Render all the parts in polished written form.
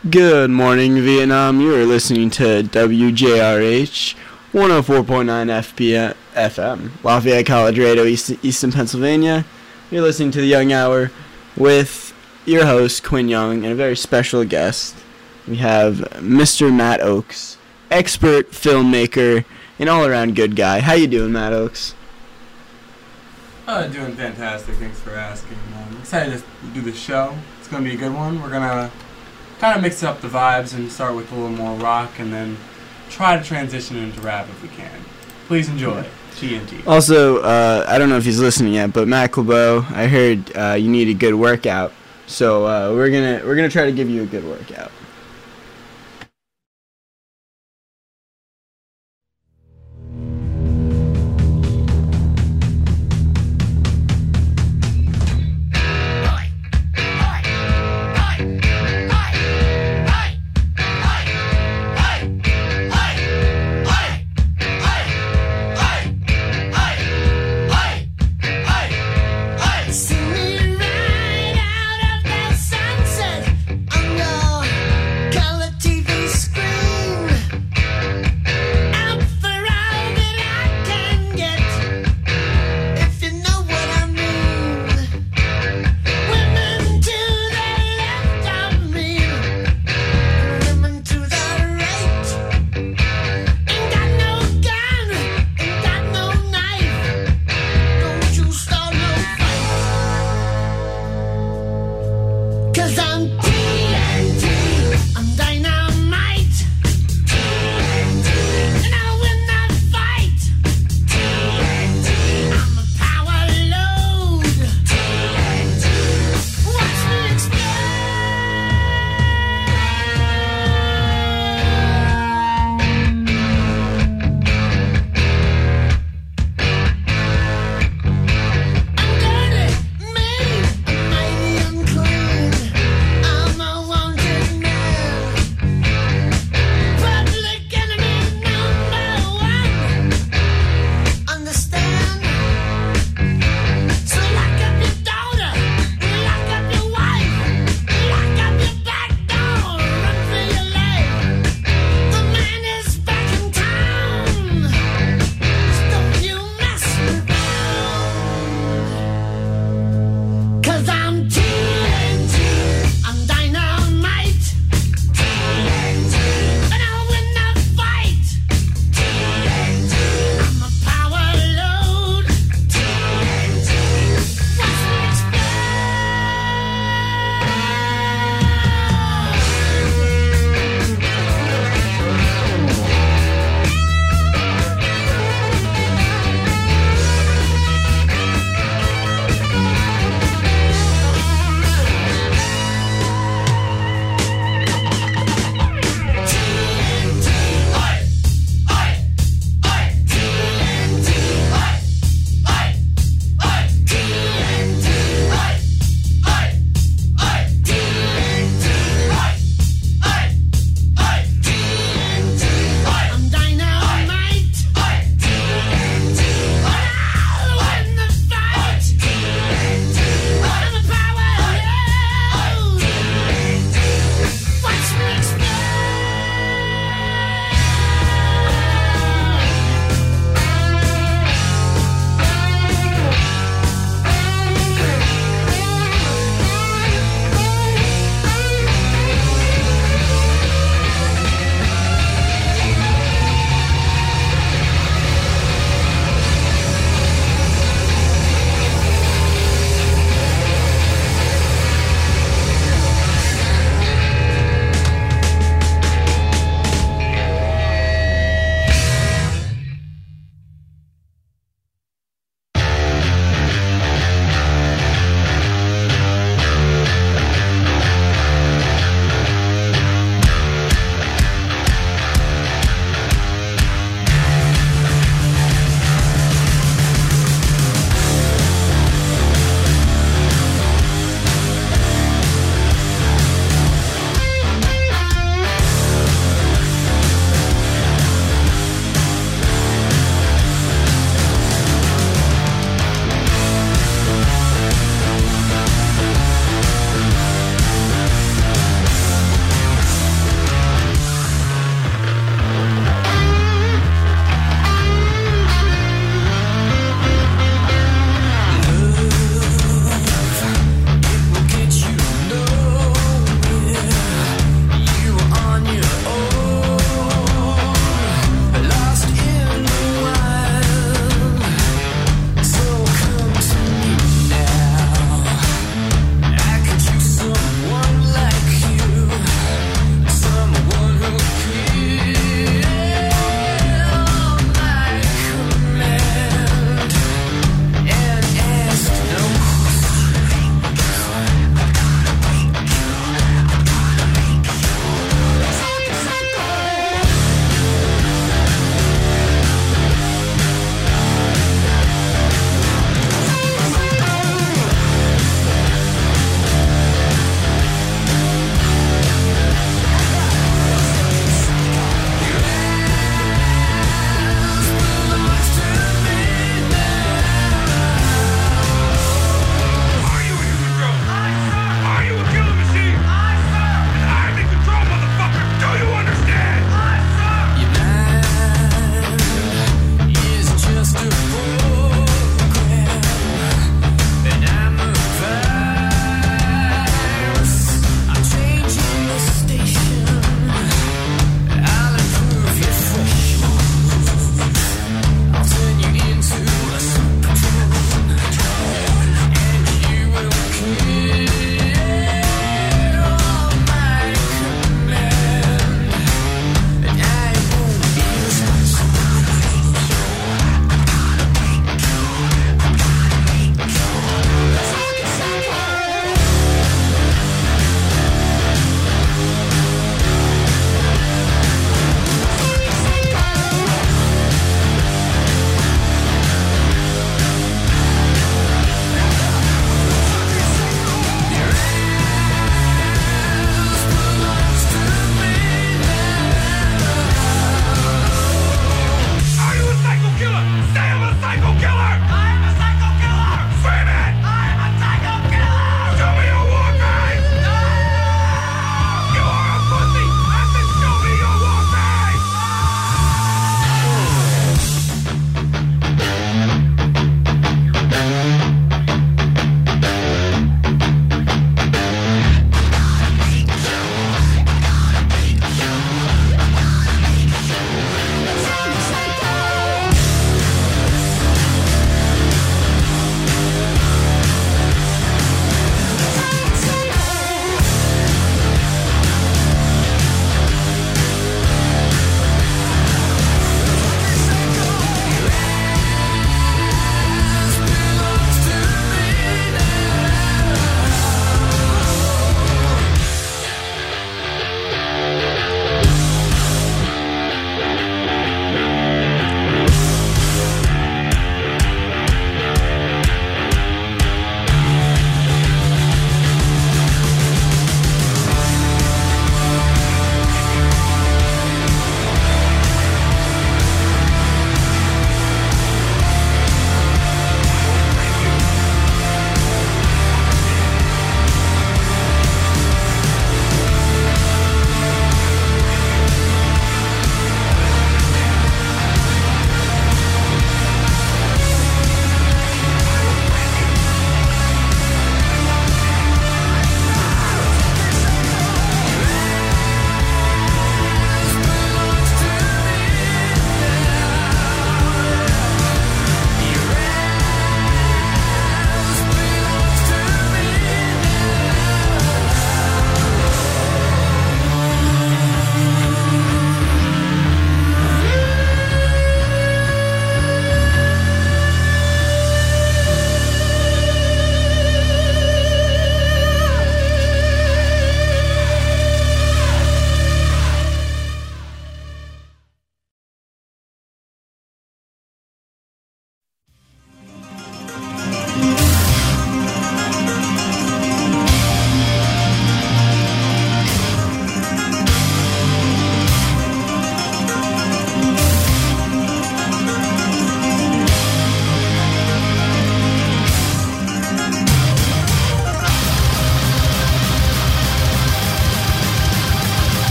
Good morning, Vietnam. You are listening to WJRH 104.9 FM, Lafayette College Radio, Easton, Pennsylvania. You're listening to the Young Hour with your host, Quinn Young, and a very special guest. We have Mr. Matt Oakes, expert filmmaker, and all-around good guy. How you doing, Matt Oakes? Doing fantastic. Thanks for asking. I'm excited to do the show. It's going to be a good one. We're going to kind of mix up the vibes and start with a little more rock and then try to transition into rap if we can. Please enjoy. TNT. Also, I don't know if he's listening yet, but Matt Clabeau, I heard you need a good workout, so we're gonna try to give you a good workout.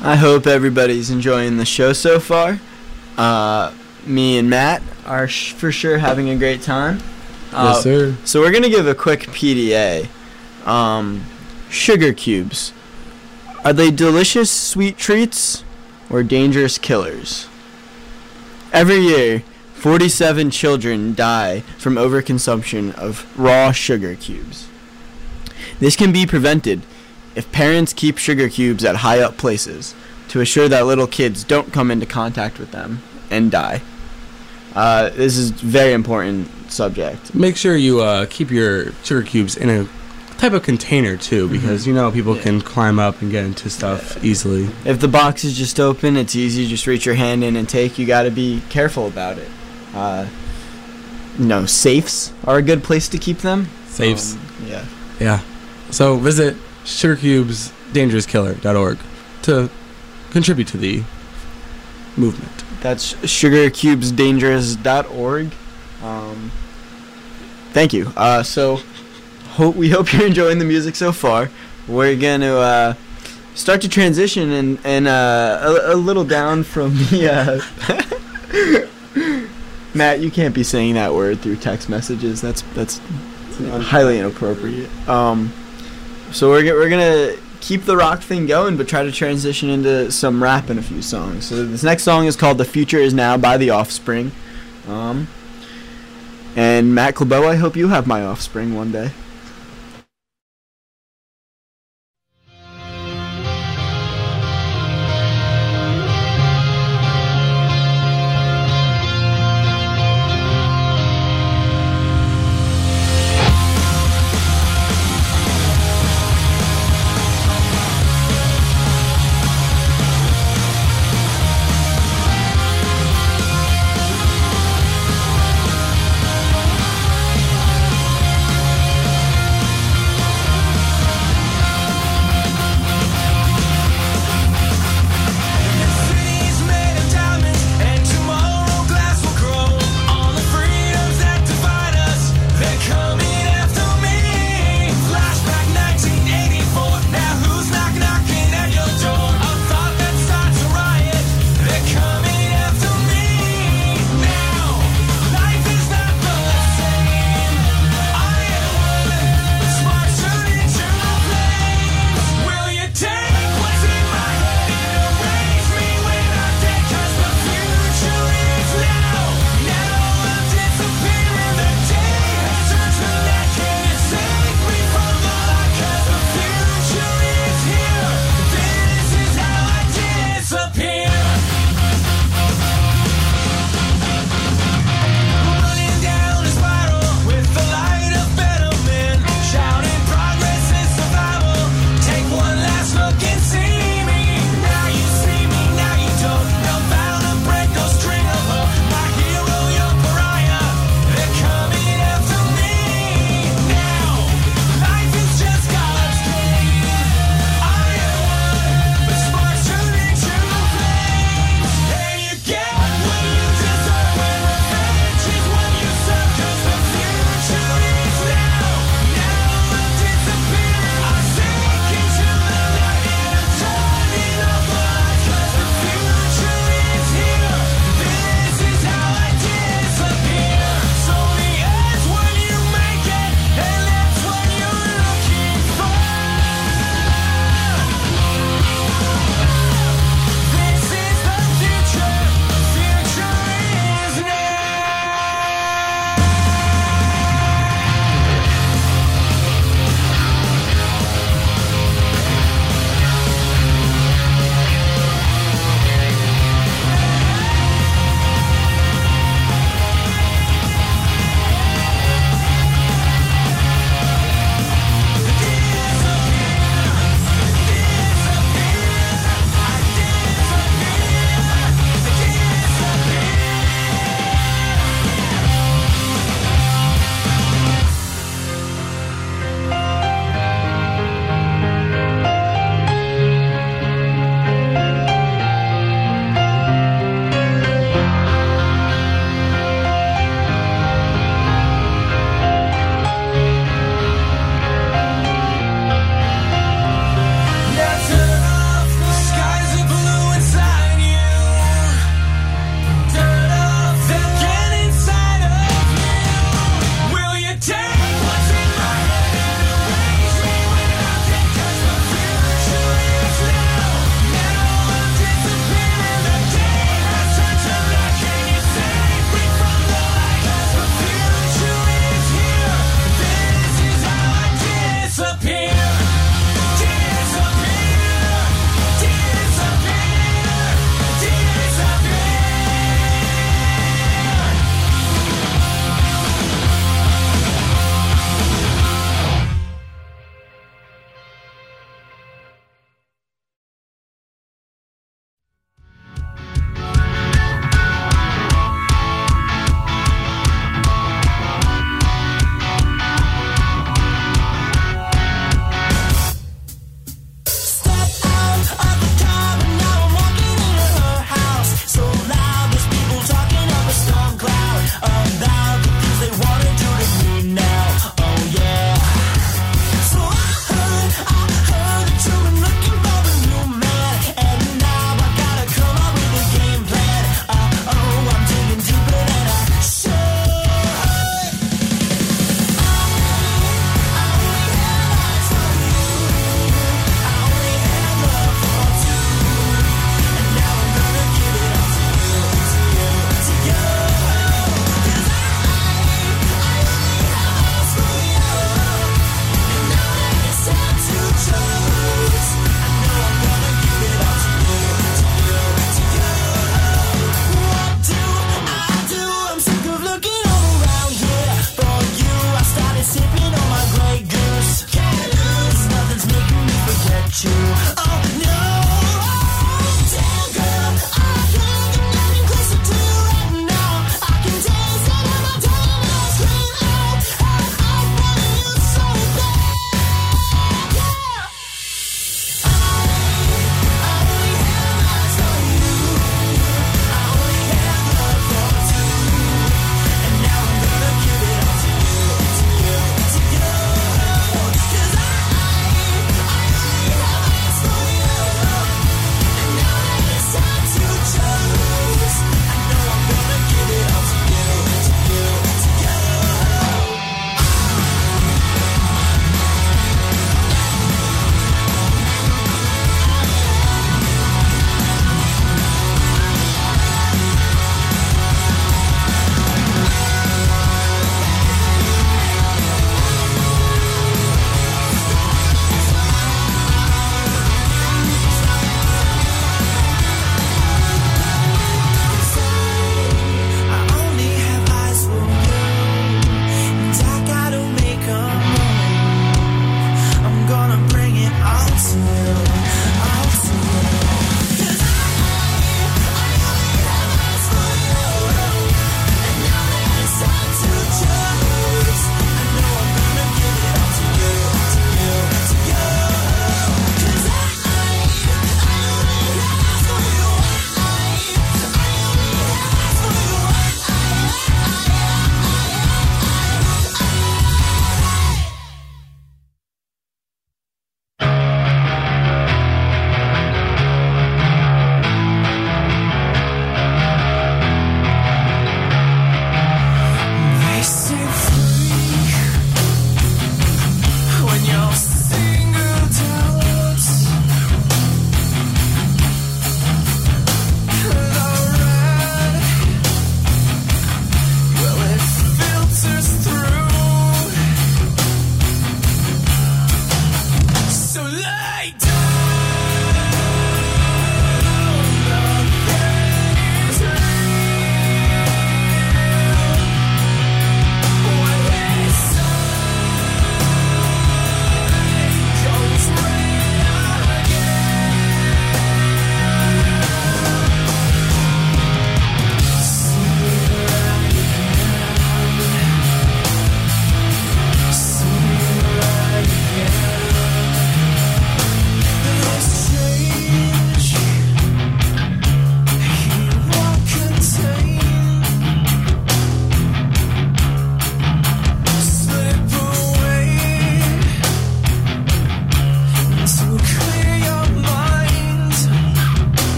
I hope everybody's enjoying the show so far. Me and Matt are for sure having a great time. Yes, sir. So we're going to give a quick PDA. Sugar cubes. Are they delicious sweet treats or dangerous killers? Every year, 47 children die from overconsumption of raw sugar cubes. This can be prevented if parents keep sugar cubes at high up places to assure that little kids don't come into contact with them and die. This is a very important subject. Make sure you keep your sugar cubes in a type of container too, because people can climb up and get into stuff easily. If the box is just open, it's easy. Just reach your hand in and take. You got to be careful about it. Safes are a good place to keep them. Safes. Yeah. So visit sugarcubesdangerouskiller.org to contribute to the movement. That's sugarcubesdangerous.org. Thank you. We hope you're enjoying the music so far. We're going to start to transition and a little down from the... Matt, you can't be saying that word through text messages. That's highly inappropriate. So we're going to keep the rock thing going, but try to transition into some rap in a few songs. So this next song is called The Future Is Now by The Offspring. And Matt Clabeau, I hope you have my offspring one day.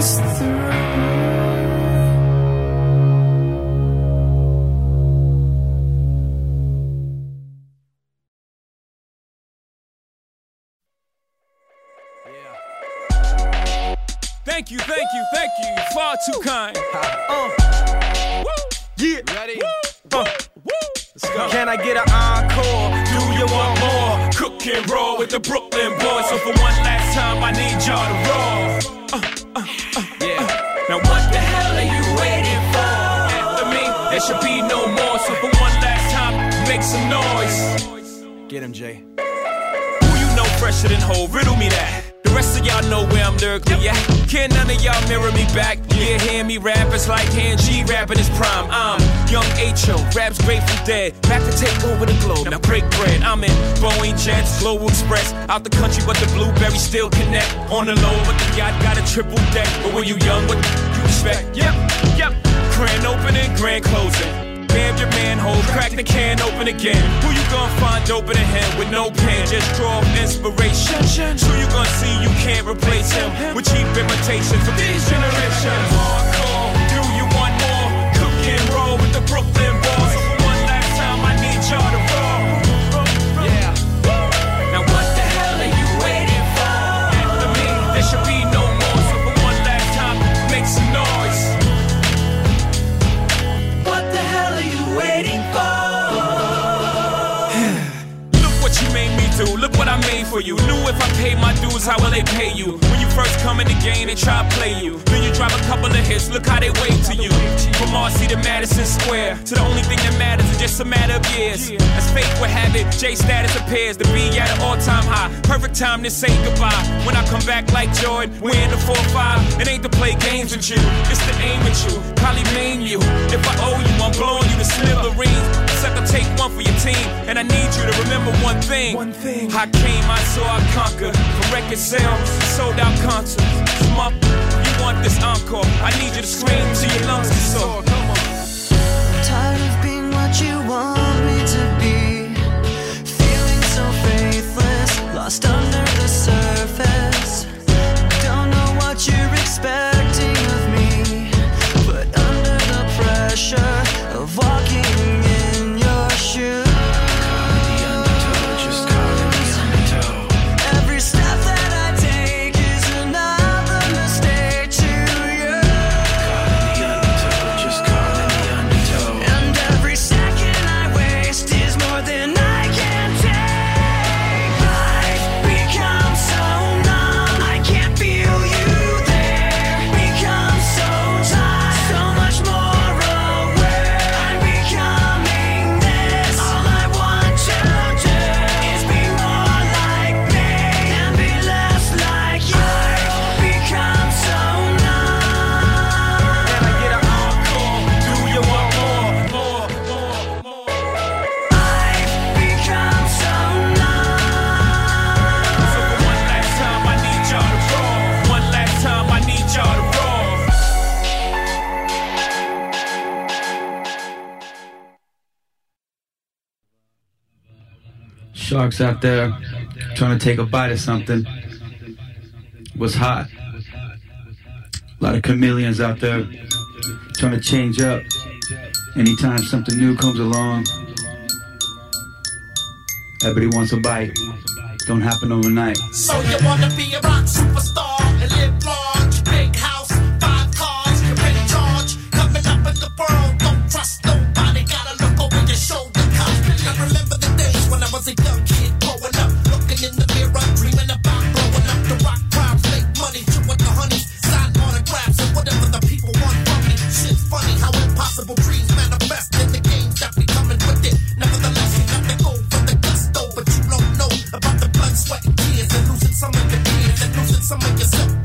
us through. Thank you, far too kind. Yeah. Ready? Let's go. Can I get an encore? Do you want more? Cook and roll with the Brooklyn boys. So for one last time, I need y'all to roll. Now what the hell are you waiting for? After me, there should be no more. So for one last time, make some noise. Get him, Jay. Who you know fresher than Ho? Riddle me that. The rest of y'all know where I'm lyrically at. Can't none of y'all mirror me back. Yeah, hear me rap, it's like Han G rapping his prime. I'm Young H.O., raps Grateful Dead. Back to take over the globe, now break bread. I'm in Boeing Jets, Global Express. Out the country, but the blueberries still connect. On the low, but the yacht got a triple deck. But when you young, what you expect? Yep. Grand opening, grand closing. Damn your manhole, crack the can open again. Who you gonna find open a hand with no pen? Just draw inspiration. Who you gonna see you can't replace him with cheap imitations from these generations? Hardcore, do you want more? Cook and roll with the Brooklyn boys. So for one last time, I need y'all to roll. Yeah. Now what the hell are you waiting for? After me, there should be no more. So for one last time, make some noise. Waiting for. Look what you made me do, look what I made for you. Knew if I paid my dues, how will they pay you? When you first come in the game, they try to play you. Then you drop a couple of hits, look how they wave to you. From RC to Madison Square, to the only thing that matters is just a matter of years. As fate would have it, J status appears to be at an all-time high. Perfect time to say goodbye. When I come back like Jordan, we're in the 4-5. It ain't to play games with you, it's to aim at you. Probably maim you. If I owe you, I'm blowing you to smithereens. Sucker, take one for your team, and I need you to remember one thing. I came, I saw, I conquered. From record sales, sold out concerts. You want this encore? I need you to scream till your lungs get sore. Tired of being what you want me to be. Feeling so faithless, lost under the surface. Don't know what you're expecting of me, but under the pressure of walking in your shoes. Every step that I take is another mistake to you. And every second I waste is more than I can take. I've become so numb, I can't feel you there. Become so tired, so much more aware. I'm becoming this. All I want to do is be more like me and be less like you. I've become so numb. Can I get an encore? Do you want more? I've become so numb. So for one last time, I need y'all to roll. One last time, I need y'all to roll. Sharks out there trying to take a bite of something. What's hot? A lot of chameleons out there trying to change up. Anytime something new comes along, everybody wants a bite. Don't happen overnight. So you wanna be a rock superstar and live large, big house, 5 cars, you're in charge. Coming up in the world, don't trust nobody, gotta look over your shoulder constantly. I remember the days when I was a young kid growing up, looking in the mirror, dreaming about blowing up the rock crowds, make money, chewing the honeys, sign autographs and whatever the people want from me. Shit's funny how impossible dreams manifest in the games that be coming with it. Nevertheless, you got to go for the gusto, but you don't know about the blood, sweat, and tears, and losing some of your peers, and losing some of yourself.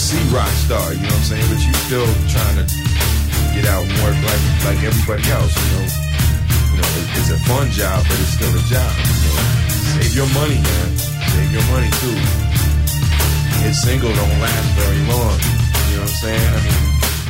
see rock star, you know what I'm saying? But you still trying to get out and work like everybody else, you know. You know, it's a fun job, but it's still a job. So save your money, man. Save your money too. Hit single don't last very long. You know what I'm saying? I mean,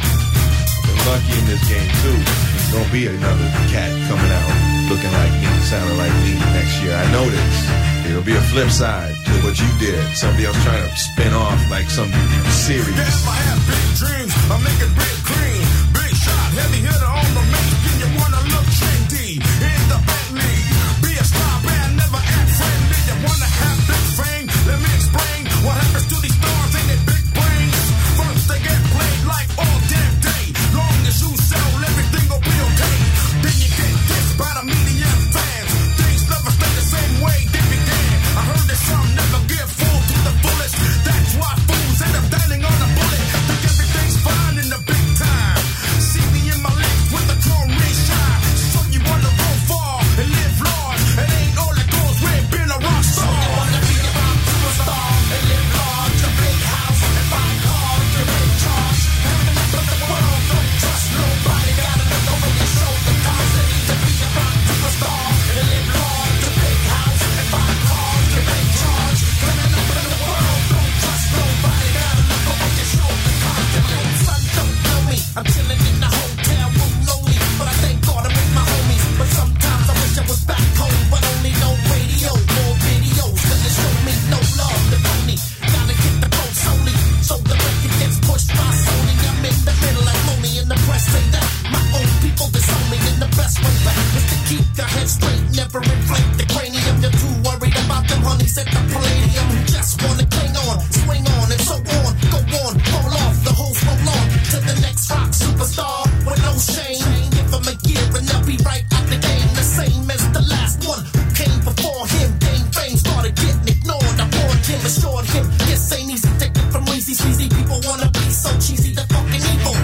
I've been lucky in this game too. There's gonna be another cat coming out looking like me, sounding like me next year. I know this. It'll be a flip side to what you did. Somebody else trying to spin off like some series. If I have big dreams, I make it big green. Big shot, heavy hitter on the mainstream. You wanna look trendy in the Bentley. Be a star band, never act friendly. You wanna have big fame? Let me explain what happens to these stars and their big brains. First they get played like all damn day. Long as you sell, everything will be okay. Then you get dissed by the media and fans. Things never stay the same way they began. I heard that some never give full to the fullest. That's why fools end up dining on a bullet. Think everything's fine in the big time. See me in my legs with the chlorine shine. So you wanna go far and live large. It ain't all that goes with being a rock star. So you wanna be a rock superstar and live large. A big house and fine cars. You're in charge. Having up with the world, don't trust nobody. Gotta look over your shoulder constantly to be a rock superstar and live large. A big house and fine cars. You're in charge. Coming up in the world, don't trust nobody. Gotta look over your shoulder constantly. Son, don't know me. I'm chilling in the hotel room lonely, but I thank God I'm with my homies. But sometimes I wish I was back home, but only no radio, more videos. But they show me no love, the phony. Gotta get the vote solely, so the record gets pushed by Sony. I'm in the middle, I'm lonely, and the press say that my own people disown me. And the best way back is to keep your head straight, never inflate the cranium. You're too worried about them honeys at the palladium who just wanna cling on, swing on, and so on. Go on, roll off, the whole roll on to the next rock superstar with no shame. Give them a year and they'll be right out the game, the same as the last one who came before him. Gained fame, started getting ignored. I warned him, assured him, this ain't easy. Take it from easy, sleazy people wanna be so cheesy, they're fucking evil.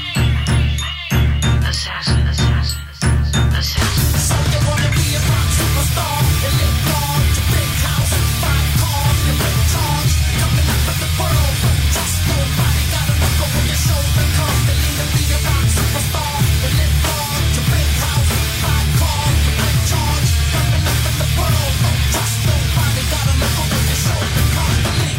Assassin, assassin, assassin. So you wanna be a rock superstar and live large, a big house, 5 cars, you're in charge. Coming up with the world, don't trust nobody. Gotta look over your shoulder constantly to be a rock superstar and live large, a big house, 5 cars, you're in charge. Coming up with the world, don't trust nobody. Gotta look over your shoulder constantly.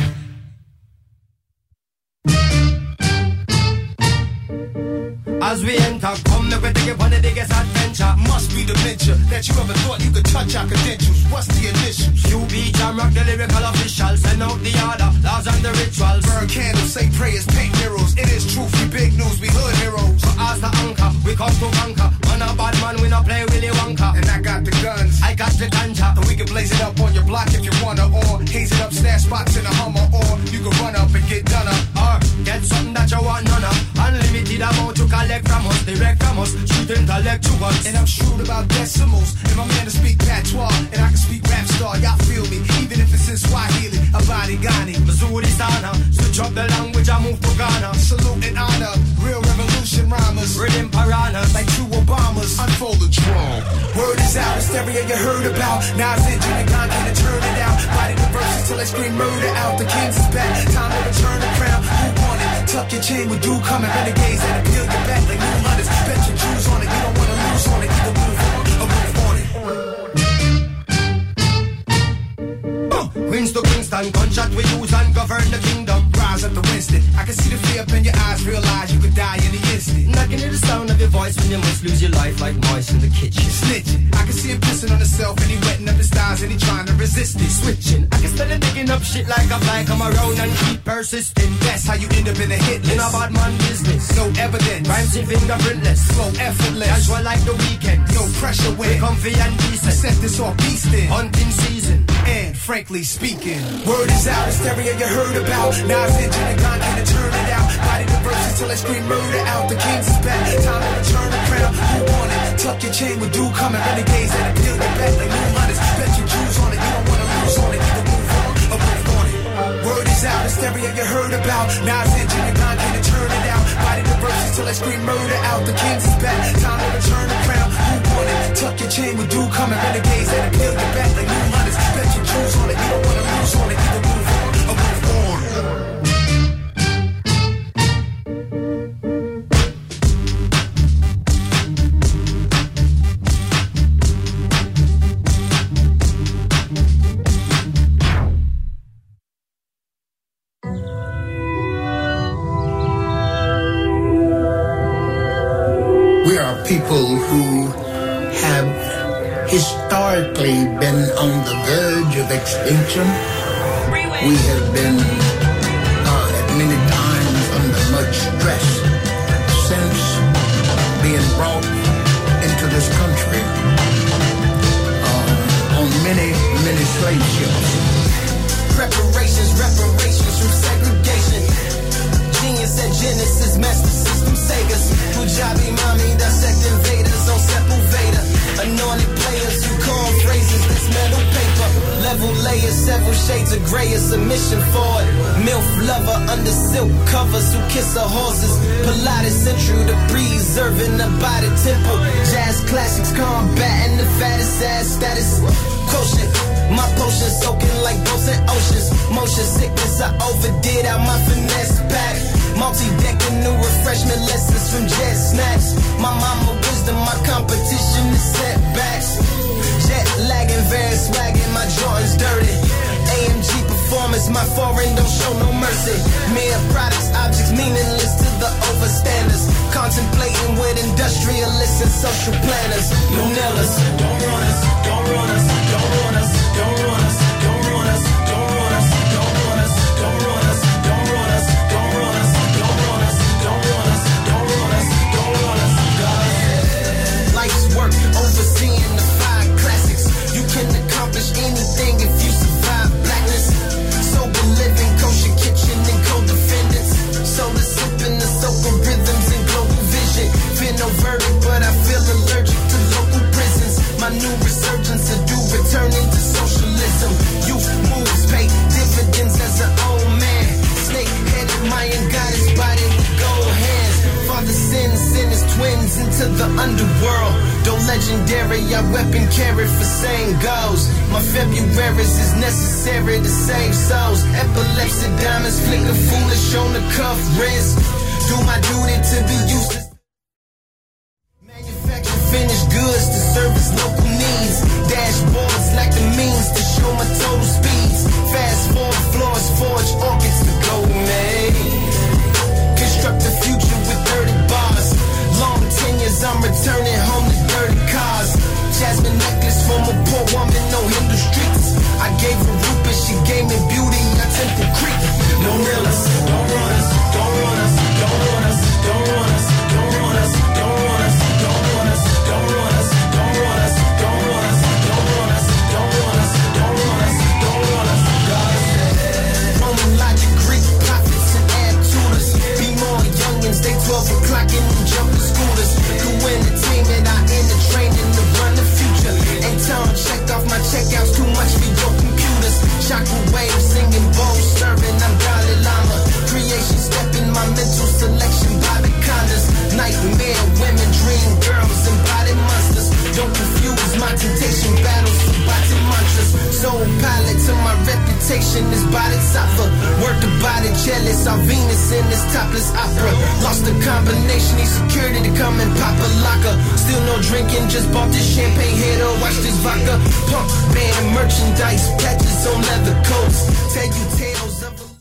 As we enter, come look at the one of the biggest adventure. Must be the venture that you ever thought you could touch our credentials. What's the initials? QB Jam Rock, the lyrical official. Send out the order, laws and the rituals. Burn candles, say prayers, paint murals. It is truth, we big news, we hood heroes. So as the anchor, we come to conquer. Man a bad man, we not play Willy Wonka. And I got the guns, I got the ganja. and we can blaze it up on your block if you wanna, or haze it up, stash spots in a Hummer, or you can run up and get done up. Or get something that you want none of. Unlimited amount to collect from us, direct from us, street intellectuals. And I'm shrewd about decimals, and my man to speak patois, and I can speak rap star, y'all feel me, even if it's in Swahili, Abadi Ghani. Missouri Sana, switch up the language, I move to Ghana. Salute and honor, real revolution rhymers, Rhythm piranhas, like true Obamas, unfold the drum. Word is out, hysteria you heard about. Nas engine and Gon can't turn it out. Body the verses till I scream murder out. The kings is back, time to return the crown. Who want it? Tuck your chain with dew coming. Renegades that appeal your back like new hunters. Bet your Jews on it, you don't wanna lose on it. Either move on or move on it. Queens to Kingston, gunshot we use and govern the kingdom. Rise up to Winston. I can see the fear up in your eyes, realize you could die in the instant. I can hear the sound of your voice when you must lose your life like mice in the kitchen. Snitching. I can see him pissing on himself and he wetting up his thighs and he trying to resist it. Switching, I can smell him digging up shit like a fly. Come around and keep persisting. That's how you end up in a hit In list. a bad man business. No evidence. Rhymes in fingerprintless. Flow effortless. Casual like the weekend. No pressure We with. comfy and decent. Set this off beast in. Hunting season. And frankly speaking, word is out, hysteria you heard about. Nas engine and Gon can't turn it out. Body the verses till I scream murder out. The kings is back, time to return the crown. Who want it? Tuck your chain with dew coming. Renegades that appeal your back like new hunters. Bet you Jews on it, you don't wanna lose on it. Either move on or move on it. Word is out, hysteria you heard about. Nas engine and Gon can't turn it out. Body the verses till I scream murder out. The kings is back, time to return the crown. Who want it? Tuck your chain with dew coming. Renegades that appeal your back like new hunters. Bet you Jews on it, you don't wanna lose on it. Either move on or move on. people who have historically been on the verge of extinction. We have been at many times under much stress since being brought into this country on many slave ships. Reparations from segregation. Genius at Genesis, master system Segas. Punjabi mommy, dissect invaders on Sepulveda. Anointed players who call phrases that's metal paper. Level layers, several shades of gray, a submission for it. MILF lover under silk covers who kiss her horses. Pilates central to preserving the body temple. Jazz classics combating the fattest ass status. Quotient. My potion soaking like boats and oceans. Motion sickness, I overdid out my finesse pack. Multi-decking new refreshment lessons from jet snacks. My mama wisdom, my competition is setbacks. Jet lagging, very swagging, my Jordans dirty. AMG performance, my foreign don't show no mercy. Mere products, objects meaningless to the overstanders. Contemplating with industrialists and social planners. Manillas, don't run us, don't run us, don't run us. Don't run us, don't run us, don't run us, don't run us, don't run us, don't run us, don't run us, don't run us, don't run us, don't run us, don't run us, God. Life's work overseeing the 5 classics. You can accomplish anything if you survive blackness. Sober living, kosher kitchen and co-defendants. Soda sipping the soca rhythms and global vision. Fear no verdict, but I feel allergic to local prisons. My new resurgence to do returning to socialism. Youth moves, pay dividends as an old man. Snake-headed Mayan goddess body with gold hands. Father sends his twins into the underworld. Though legendary, I weapon carry for same goals. My February's is necessary to save souls. Epilepsy diamonds flicker foolish on the cuff wrist. Do my duty to be useless. Manufacture finished goods to service local needs. Dashboards lack the means to show my total speeds. Fast forward floors, forge orchids to go made. Construct the future with 30 bars. Long tenures, I'm returning home to dirty cars. Jasmine necklace from a poor woman, no Hindu streets. I gave her rupees, she gave me beauty, I Temple Creek. No Millis, don't run us, don't run us, don't run us, don't run us, don't run us, don't run us, don't run us, don't run us, don't run us, don't run us, don't run us, don't run us, don't run us, don't run us, God. Roman logic, Greek prophets and ab tutors. Be more youngins, they 12 o'clock in them jumping scooters. Who entertainment, I end the training to run the future. Ain't time check off my checkouts, too much for your computers. Chakra waves, singing bowl, serving, I'm Dalai Lama. Creation stepping, my mental selection, body condoms. Nightmare women, dream girls, embodied monsters. Don't confuse my temptation battles for body mantras. Soul pilot to my reputation is body suffer. Word to body jealous, our Venus in this topless opera. Lost the combination, need security to come and pop a locker. Still no drinking, just bought this champagne header, watch this vodka. Pump band merchandise, patches on leather coats. Tell you tales of a...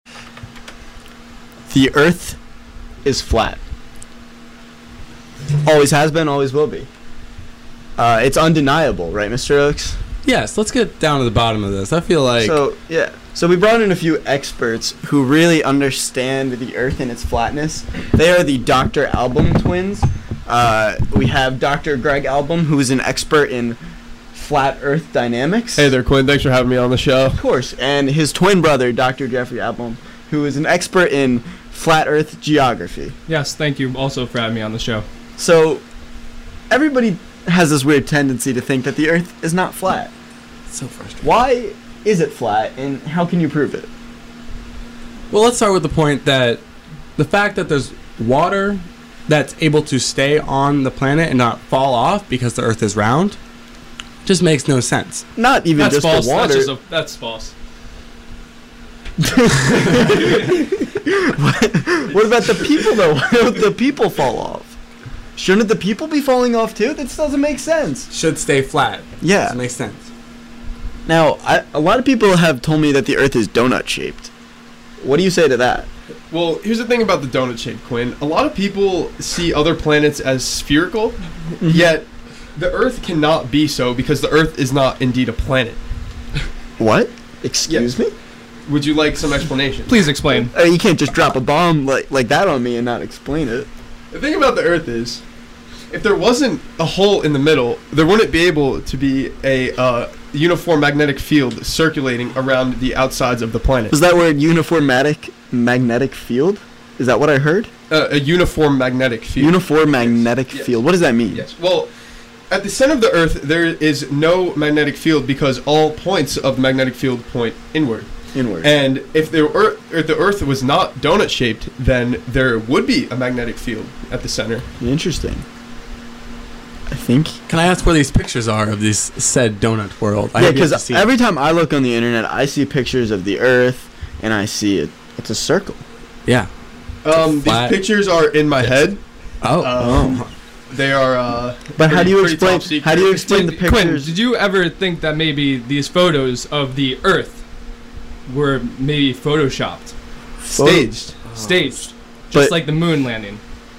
The Earth is flat. Always has been, always will be. It's undeniable, right, Mr. Oaks? Yes, let's get down to the bottom of this. I feel like... So we brought in a few experts who really understand the Earth and its flatness. They are the Dr. Album twins. We have Dr. Greg Album, who is an expert in flat Earth dynamics. Hey there, Quinn. Thanks for having me on the show. Of course. And his twin brother, Dr. Jeffrey Album, who is an expert in flat Earth geography. Yes, thank you also for having me on the show. So, everybody has this weird tendency to think that the Earth is not flat. It's so frustrating. Why is it flat, and how can you prove it? Well, let's start with the point that the fact that there's water that's able to stay on the planet and not fall off because the Earth is round just makes no sense. Not even that's just false. the water. That's false. What about the people, though? Why don't the people fall off? Shouldn't the people be falling off, too? That doesn't make sense. Should stay flat. Yeah. Doesn't make sense. Now, a lot of people have told me that the Earth is donut-shaped. What do you say to that? Well, here's the thing about the donut shape, Quinn. A lot of people see other planets as spherical, yet the Earth cannot be so because the Earth is not indeed a planet. What? Excuse me? Would you like some explanation? Please explain. You can't just drop a bomb like that on me and not explain it. The thing about the Earth is, if there wasn't a hole in the middle, there wouldn't be able to be a uniform magnetic field circulating around the outsides of the planet. Was that word uniform magnetic field? Is that what I heard? A uniform magnetic field. Uniform magnetic field. What does that mean? Yes. Well, at the center of the Earth, there is no magnetic field because all points of the magnetic field point inward. And if the Earth was not donut-shaped, then there would be a magnetic field at the center. Interesting. I think. Can I ask where these pictures are of this said donut world? Yeah, because every time I look on the internet, I see pictures of the Earth, and I see it's a circle. Yeah. These pictures are in my head. Oh. They are. But how do you explain? How do you explain the pictures? Quinn, Did you ever think that maybe these photos of the Earth were maybe photoshopped? Staged. Staged. Just like the moon landing.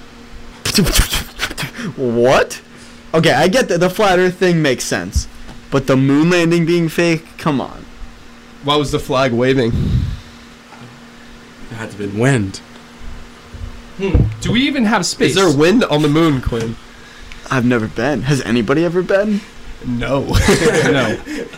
What? Okay, I get that the flat Earth thing makes sense. But the moon landing being fake? Come on. Why was the flag waving? It had to be wind. Do we even have space? Is there wind on the moon, Quinn? I've never been. Has anybody ever been? No. No.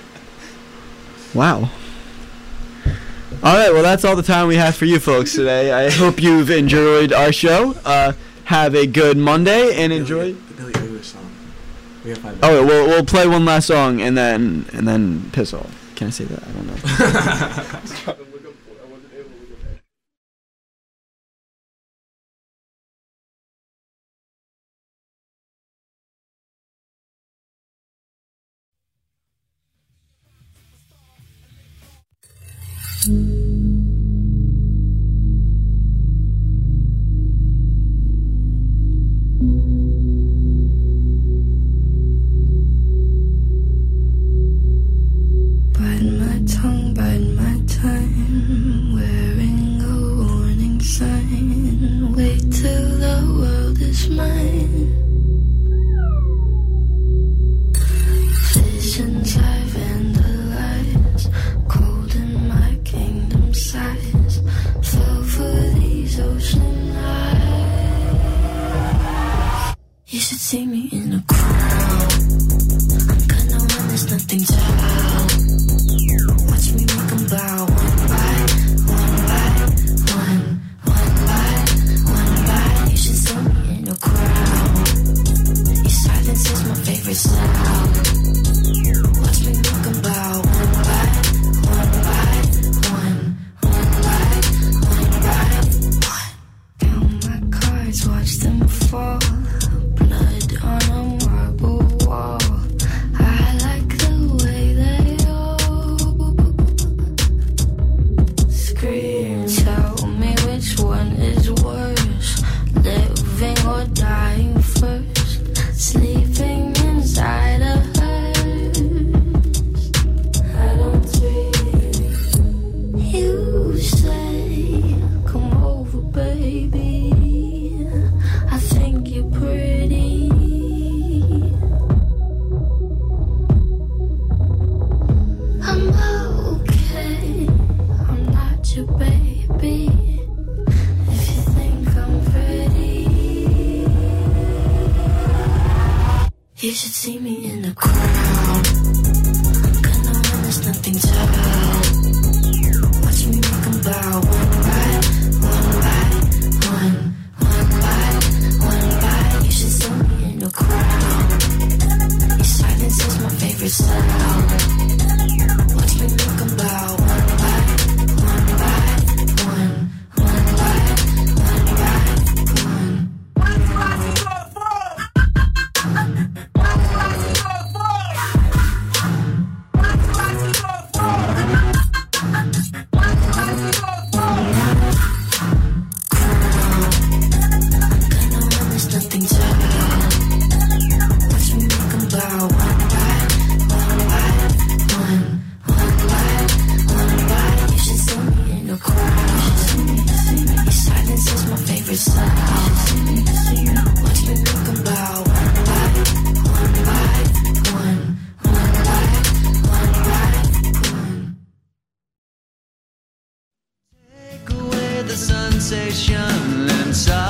Wow. All right, well, that's all the time we have for you folks today. I hope you've enjoyed our show. Have a good Monday and enjoy. The Billie Eilish song. We have 5 minutes. Oh, we'll play one last song and then piss off. Can I say that? I don't know. Bite my time, wearing a warning sign. Wait till the world is mine. Visions I vandalize, cold in my kingdom size. Fell for these ocean eyes. You should see me in a crowd. I'm gonna win, there's nothing to out. Watch me make them bow one by one. You should see me in a crowd. Your silence is my favorite sound. Watch me make them bow one by one. Count my cards, watch them fall. Blood on a marble wall. I like the way they all scream. Tell me which one is worse, living or dying first. Sleeping inside a hearse. I don't dream. You say, come over, baby. I think you're pretty. I'm okay. I'm not your baby. If you think I'm pretty, you should see me in the crowd. I'm gonna win, there's nothing to out. Watch me make them bow one by one. You should see me in the crowd. Your silence is my favorite sound. Watch me make them bow one by one. conversation inside.